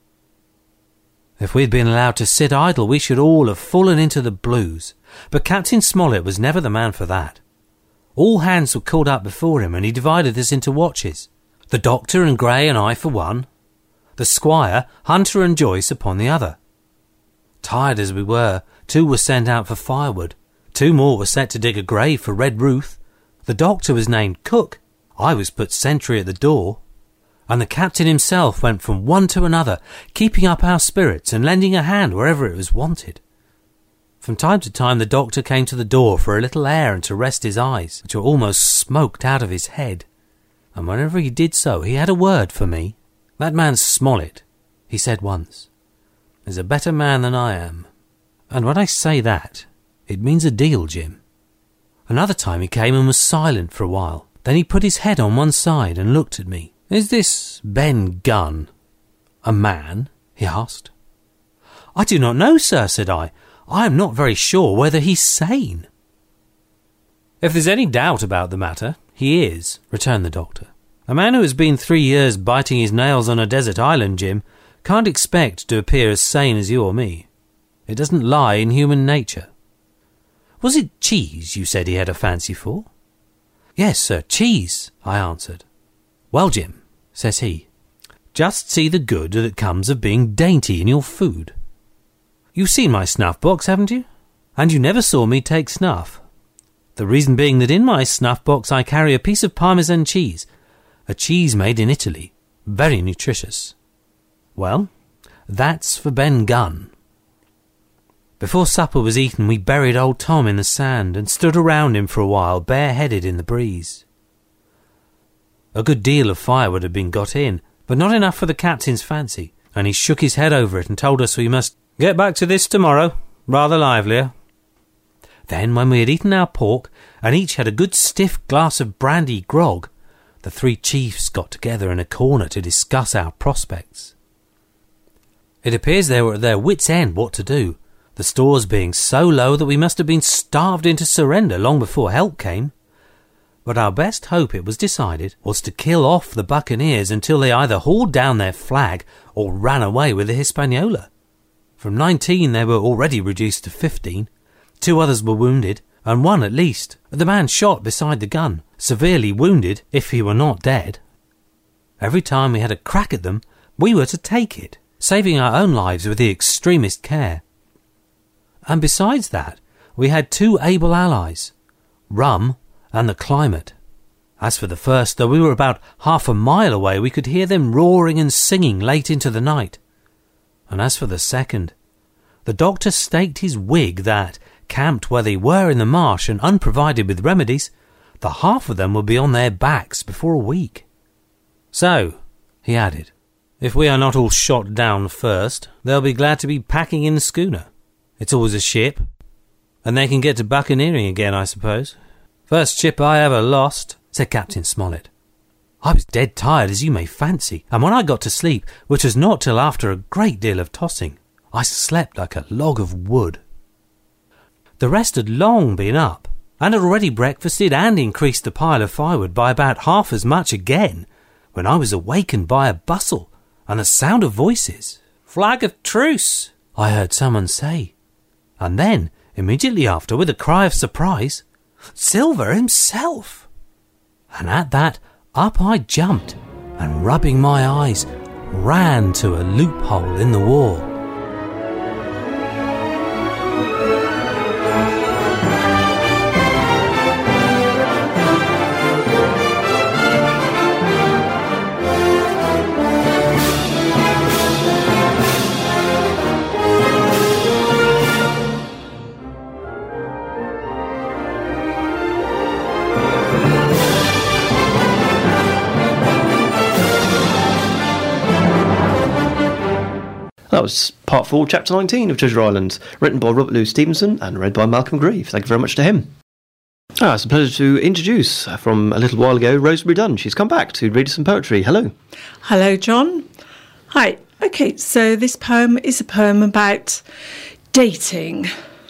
If we had been allowed to sit idle, we should all have fallen into the blues, but Captain Smollett was never the man for that. All hands were called up before him, and he divided us into watches, the doctor and Gray and I for one, the squire, Hunter and Joyce upon the other. Tired as we were, two were sent out for firewood, two more were set to dig a grave for Redruth, the doctor was named Cook, I was put sentry at the door, and the captain himself went from one to another, keeping up our spirits and lending a hand wherever it was wanted. From time to time the doctor came to the door for a little air and to rest his eyes, which were almost smoked out of his head, and whenever he did so he had a word for me. That man Smollett, he said once, is a better man than I am, and when I say that, it means a deal, Jim. Another time he came and was silent for a while, then he put his head on one side and looked at me. "Is this Ben Gunn a man?" he asked. "I do not know, sir," said I. "I am not very sure whether he's sane." "If there's any doubt about the matter, he is," returned the doctor. "A man who has been three years biting his nails on a desert island, Jim, can't expect to appear as sane as you or me. It doesn't lie in human nature." "Was it cheese you said he had a fancy for?" "Yes, sir, cheese," I answered. "Well, Jim," says he, "just see the good that comes of being dainty in your food. You've seen my snuff-box, haven't you? And you never saw me take snuff. The reason being that in my snuff-box I carry a piece of Parmesan cheese, a cheese made in Italy, very nutritious. Well, that's for Ben Gunn." Before supper was eaten we buried old Tom in the sand and stood around him for a while, bareheaded in the breeze. A good deal of firewood had been got in, but not enough for the captain's fancy, and he shook his head over it and told us we must Get back to this tomorrow. Rather livelier. Then, when we had eaten our pork, and each had a good stiff glass of brandy grog, the three chiefs got together in a corner to discuss our prospects. It appears they were at their wits' end what to do, the stores being so low that we must have been starved into surrender long before help came. But our best hope, it was decided, was to kill off the buccaneers until they either hauled down their flag or ran away with the Hispaniola. From nineteen they were already reduced to fifteen. Two others were wounded, and one at least, the man shot beside the gun, severely wounded if he were not dead. Every time we had a crack at them, we were to take it, saving our own lives with the extremest care. And besides that, we had two able allies, rum and the climate. As for the first, though we were about half a mile away, we could hear them roaring and singing late into the night. And as for the second, the doctor staked his wig that, camped where they were in the marsh and unprovided with remedies, the half of them would be on their backs before a week. So, he added, if we are not all shot down first, they'll be glad to be packing in the schooner. It's always a ship, and they can get to buccaneering again, I suppose. First ship I ever lost, said Captain Smollett. I was dead tired, as you may fancy, and when I got to sleep, which was not till after a great deal of tossing, I slept like a log of wood. The rest had long been up, and had already breakfasted and increased the pile of firewood by about half as much again, when I was awakened by a bustle and the sound of voices. Flag of truce, I heard someone say, and then, immediately after, with a cry of surprise, Silver himself. And at that, up I jumped, and rubbing my eyes, ran to a loophole in the wall. That was part four, chapter nineteen of Treasure Island, written by Robert Louis Stevenson and read by Malcolm Grieve. Thank you very much to him. Ah, it's a pleasure to introduce, uh, from a little while ago, Rosemary Dunn. She's come back to read us some poetry. Hello. Hello, John. Hi. Okay, so this poem is a poem about dating,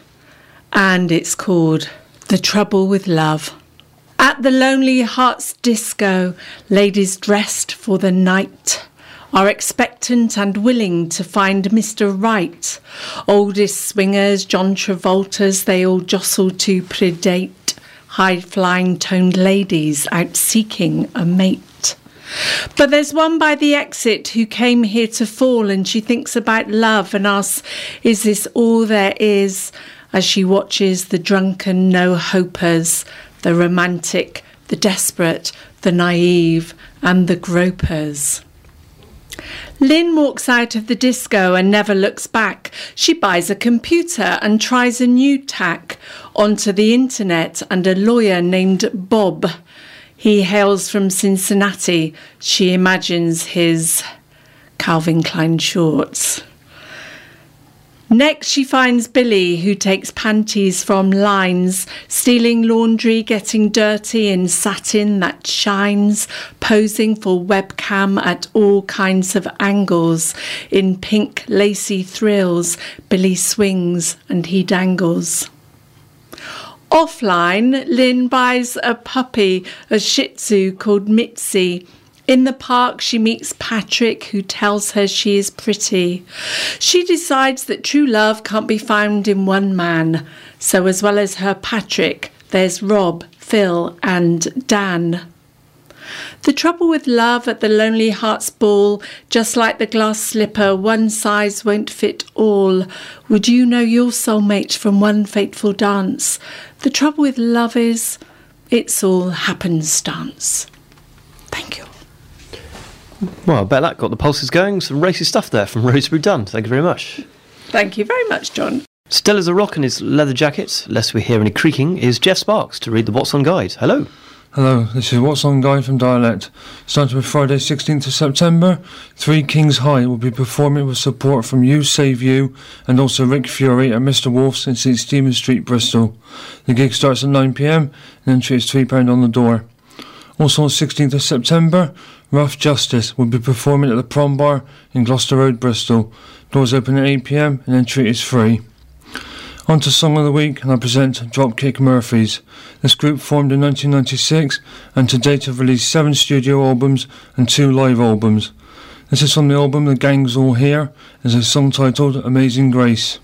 and it's called The Trouble with Love. At the Lonely Hearts Disco, ladies dressed for the night are expectant and willing to find Mister Right. Oldest swingers, John Travoltas, they all jostle to predate high-flying toned ladies out seeking a mate. But there's one by the exit who came here to fall, and she thinks about love and asks, is this all there is? As she watches the drunken no-hopers, the romantic, the desperate, the naive, and the gropers. Lynn walks out of the disco and never looks back. She buys a computer and tries a new tack onto the internet and a lawyer named Bob. He hails from Cincinnati. She imagines his Calvin Klein shorts. Next, she finds Billy, who takes panties from lines, stealing laundry, getting dirty in satin that shines, posing for webcam at all kinds of angles. In pink lacy thrills, Billy swings and he dangles. Offline, Lynn buys a puppy, a Shih Tzu called Mitzi. In the park, she meets Patrick, who tells her she is pretty. She decides that true love can't be found in one man. So as well as her Patrick, there's Rob, Phil and Dan. The trouble with love at the Lonely Hearts Ball, just like the glass slipper, one size won't fit all. Would you know your soulmate from one fateful dance? The trouble with love is, it's all happenstance. Thank you. Well, I bet that got the pulses going. Some racy stuff there from Rosemary Dunn. Thank you very much. Thank you very much, John. Still as a rock in his leather jacket, lest we hear any creaking, is Jeff Sparks to read the What's On Guide. Hello. Hello, this is What's On Guide from Dialect. Starting with Friday sixteenth of September, Three Kings High will be performing with support from You Save You and also Rick Fury at Mister Wolf's in St Stephen Street, Bristol. The gig starts at nine p m and entry is three pounds on the door. Also on sixteenth of September, Rough Justice will be performing at the Prom Bar in Gloucester Road, Bristol. Doors open at eight p m and entry is free. On to Song of the Week, and I present Dropkick Murphys. This group formed in nineteen ninety-six and to date have released seven studio albums and two live albums. This is from the album The Gang's All Here, as a song titled Amazing Grace.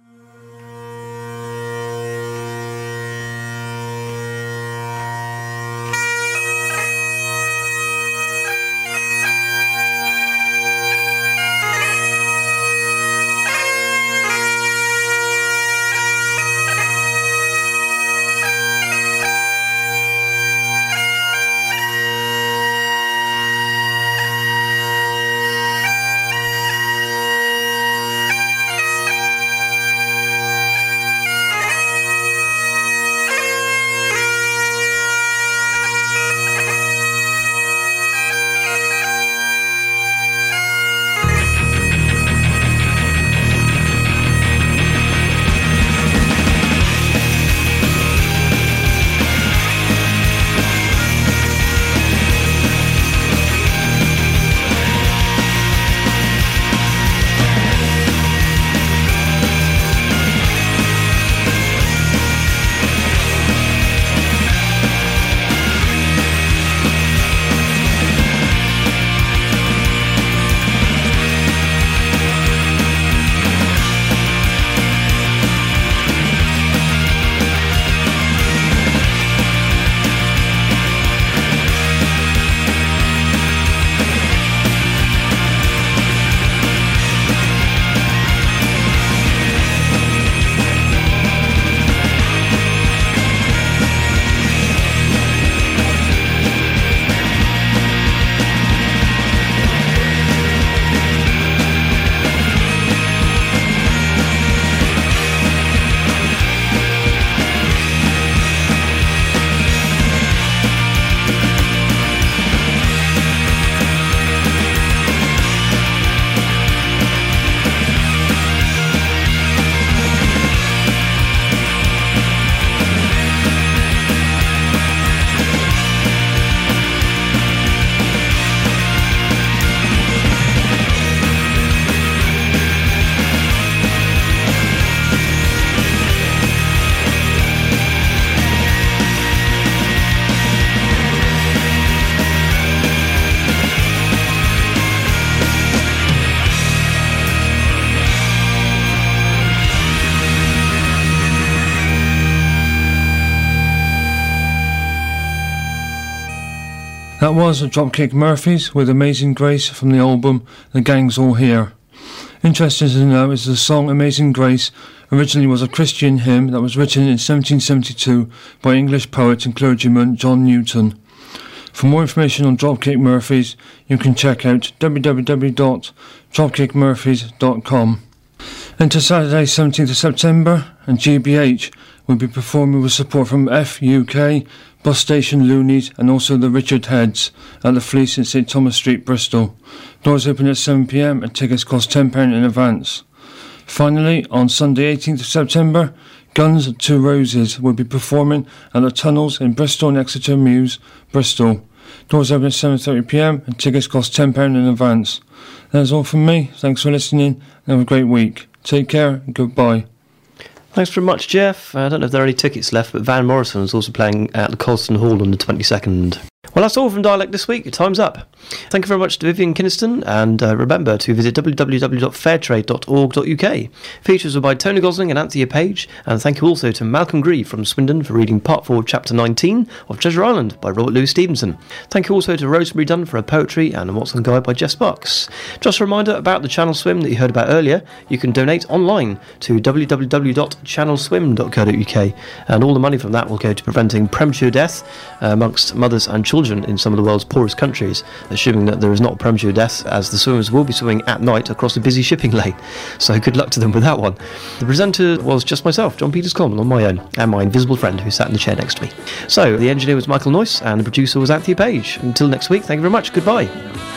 That was Dropkick Murphys with Amazing Grace from the album The Gang's All Here. Interesting to know is the song Amazing Grace originally was a Christian hymn that was written in seventeen seventy-two by English poet and clergyman John Newton. For more information on Dropkick Murphys, you can check out w w w dot dropkick murphys dot com. Into Saturday seventeenth of September, and G B H will be performing with support from F U K, Bus Station Loonies and also the Richard Heads at the Fleece in St Thomas Street, Bristol. Doors open at seven p m and tickets cost ten pounds in advance. Finally, on Sunday eighteenth of September, Guns Two Roses will be performing at the Tunnels in Bristol and Exeter Mews, Bristol. Doors open at seven thirty p m and tickets cost ten pounds in advance. That's all from me. Thanks for listening and have a great week. Take care and goodbye. Thanks very much, Jeff. I don't know if there are any tickets left, but Van Morrison is also playing at the Colston Hall on the twenty-second. Well, that's all from Dialect this week. Time's up. Thank you very much to Vivian Kinniston, and uh, remember to visit w w w dot fairtrade dot org dot u k. Features were by Tony Gosling and Anthea Page, and thank you also to Malcolm Grieve from Swindon for reading Part four, Chapter nineteen of Treasure Island by Robert Louis Stevenson. Thank you also to Rosemary Dunn for her poetry, and a What's On Guide by Jess Bucks. Just a reminder about the Channel Swim that you heard about earlier. You can donate online to w w w dot channel swim dot co dot u k, and all the money from that will go to preventing premature death uh, amongst mothers and children intelligent in some of the world's poorest countries, assuming that there is not premature death, as the swimmers will be swimming at night across a busy shipping lane. So good luck to them with that one. The presenter was just myself, John Peters Coleman, on my own, and my invisible friend who sat in the chair next to me. So the engineer was Michael Noyce, and the producer was Anthea Page. Until next week, thank you very much. Goodbye.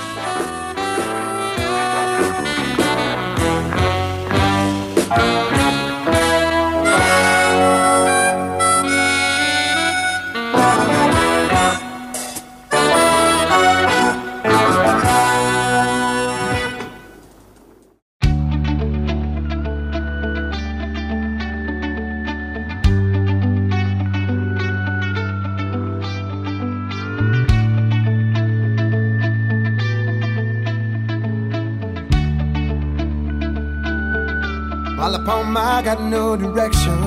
All upon my got no direction.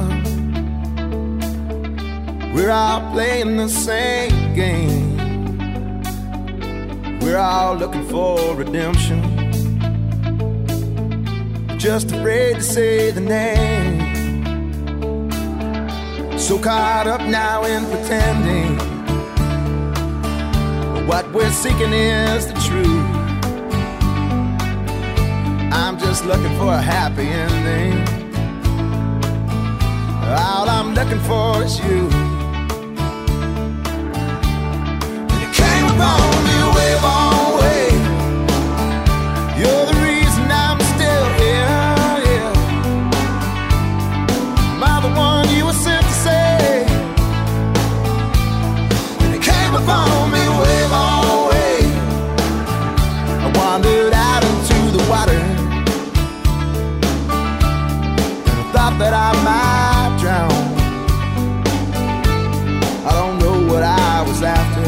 We're all playing the same game. We're all looking for redemption, just afraid to say the name. So caught up now in pretending what we're seeking is the truth. I'm just looking for a happy ending. All I'm looking for is you. And you came upon me way, long way. You're the reason I'm still here, yeah. Am I the one you were sent to save? And you came upon me way, long way. I wandered out into the water, thought that I might drown. I don't know what I was after,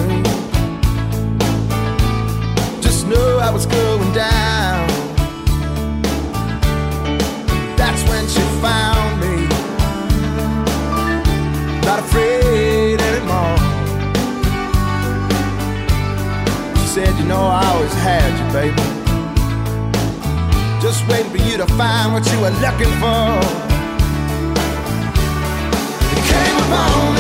just know I was going down. That's when she found me, not afraid anymore. She said, you know I always had you, baby, just waiting for you to find what you were looking for. Upon